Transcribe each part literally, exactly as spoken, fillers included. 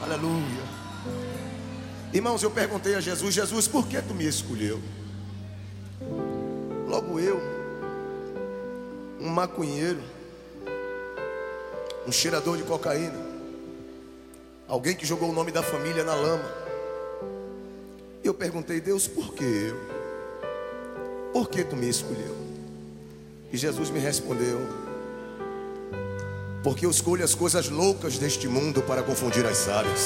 Aleluia. Irmãos, eu perguntei a Jesus: Jesus, por que tu me escolheu? Logo eu, um maconheiro, um cheirador de cocaína, alguém que jogou o nome da família na lama. Eu perguntei: Deus, por que eu? Por que tu me escolheu? E Jesus me respondeu: porque eu escolho as coisas loucas deste mundo para confundir as sábias.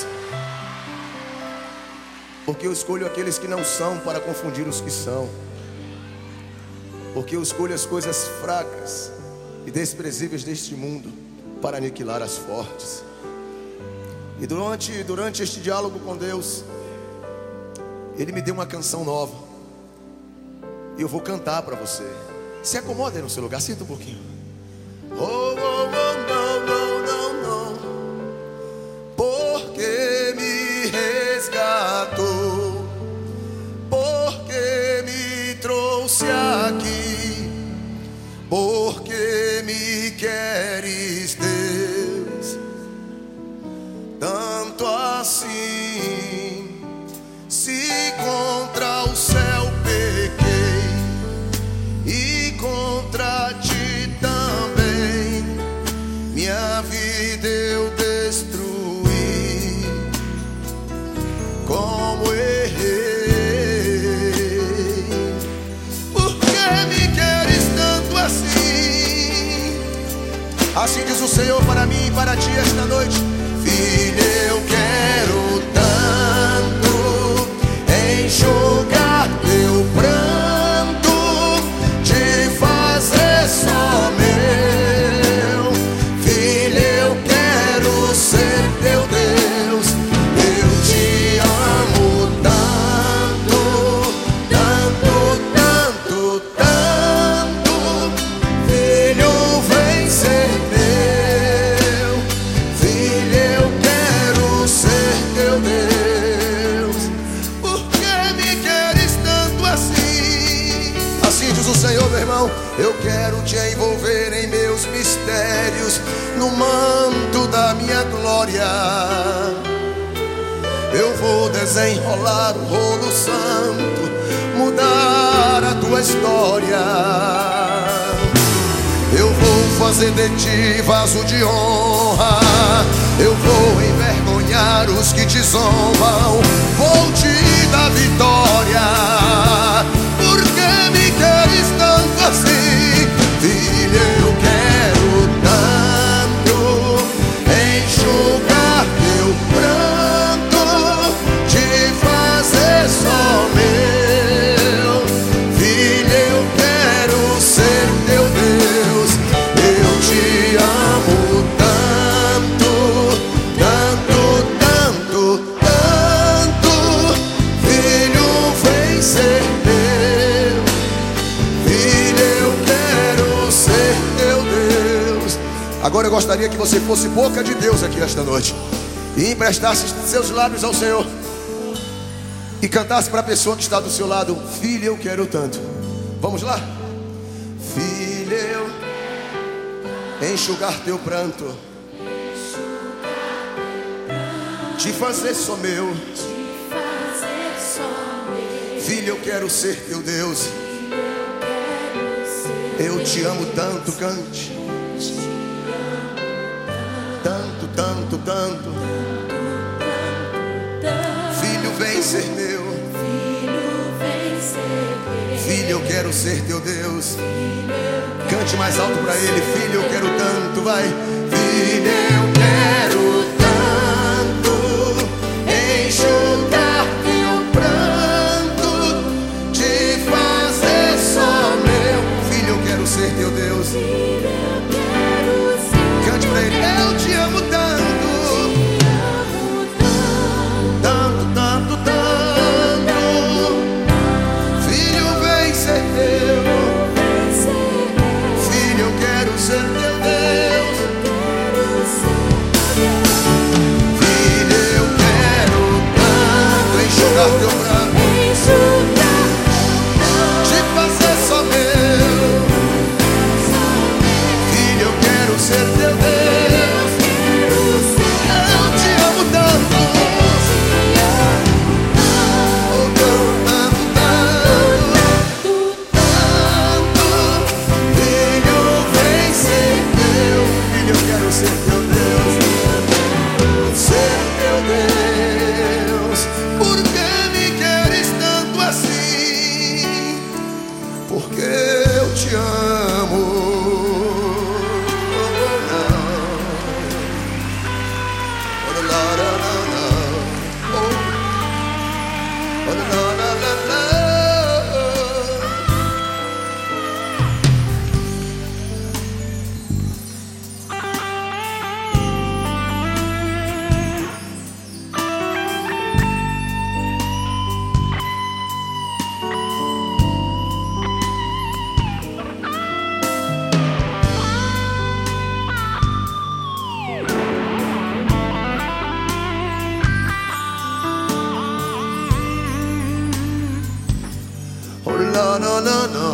Porque eu escolho aqueles que não são para confundir os que são. Porque eu escolho as coisas fracas e desprezíveis deste mundo para aniquilar as fortes. E durante, durante este diálogo com Deus, Ele me deu uma canção nova. E eu vou cantar para você. Se acomode aí no seu lugar, sinta um pouquinho. Oh, oh, oh, não, não, não, não. Porque me resgatou, porque me trouxe aqui, porque me queres, Deus, tanto assim. Se contra o céu pequei e contra ti também, minha vida eu destruí. Como errei, por que me queres tanto assim? Assim diz o Senhor para mim e para ti esta noite: filho, eu quero tanto enxugar teu pranto, te fazer só meu. Filho, eu quero ser teu Deus. Eu te amo tanto, tanto, tanto, tanto. Filho, vem ser meu. Filho, eu quero ser teu Deus. Por que me queres tanto assim? Assim diz o Senhor, meu irmão: eu quero te envolver em meus mistérios, no manto da minha glória. Eu vou desenrolar o rolo santo, mudar a tua história. Eu vou fazer de ti vaso de honra. Eu vou envergonhar os que te zombam. Vou te dar vitória. Por que me queres tanto assim? Filho, eu quero tanto enxugar teu pranto, te fazer só meu. Filho, eu quero ser teu Deus. Eu te amo tanto, tanto, tanto, tanto. Filho, vem ser meu. Filho, eu quero ser teu Deus. Agora eu gostaria que você fosse boca de Deus aqui esta noite e emprestasse seus lábios ao Senhor e cantasse para a pessoa que está do seu lado: filho, eu quero tanto. Vamos lá? Filho, eu enxugar teu pranto, te fazer só meu. Filho, eu quero ser teu Deus. Eu te amo tanto, cante. Tanto, tanto, tanto. Filho, vem ser meu. Filho, eu quero ser teu Deus. Cante mais alto para ele: filho, eu quero tanto, vai. Filho, eu quero tanto enxugar teu pranto, te fazer só meu. Filho, eu quero ser teu Deus. Cante pra ele: eu te amo tanto, tanto, tanto, tanto. Filho, vem ser teu. Filho, eu quero ser teu Deus. Filho, eu quero tanto enxugar teu pranto, te fazer só meu. Filho, eu quero ser teu Deus. Eu te amo tanto. la la la la. Oh, la la la la la. Oh la la la la,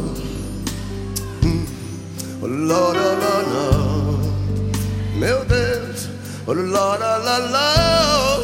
oh la la la la, meu Deus, oh la la la la.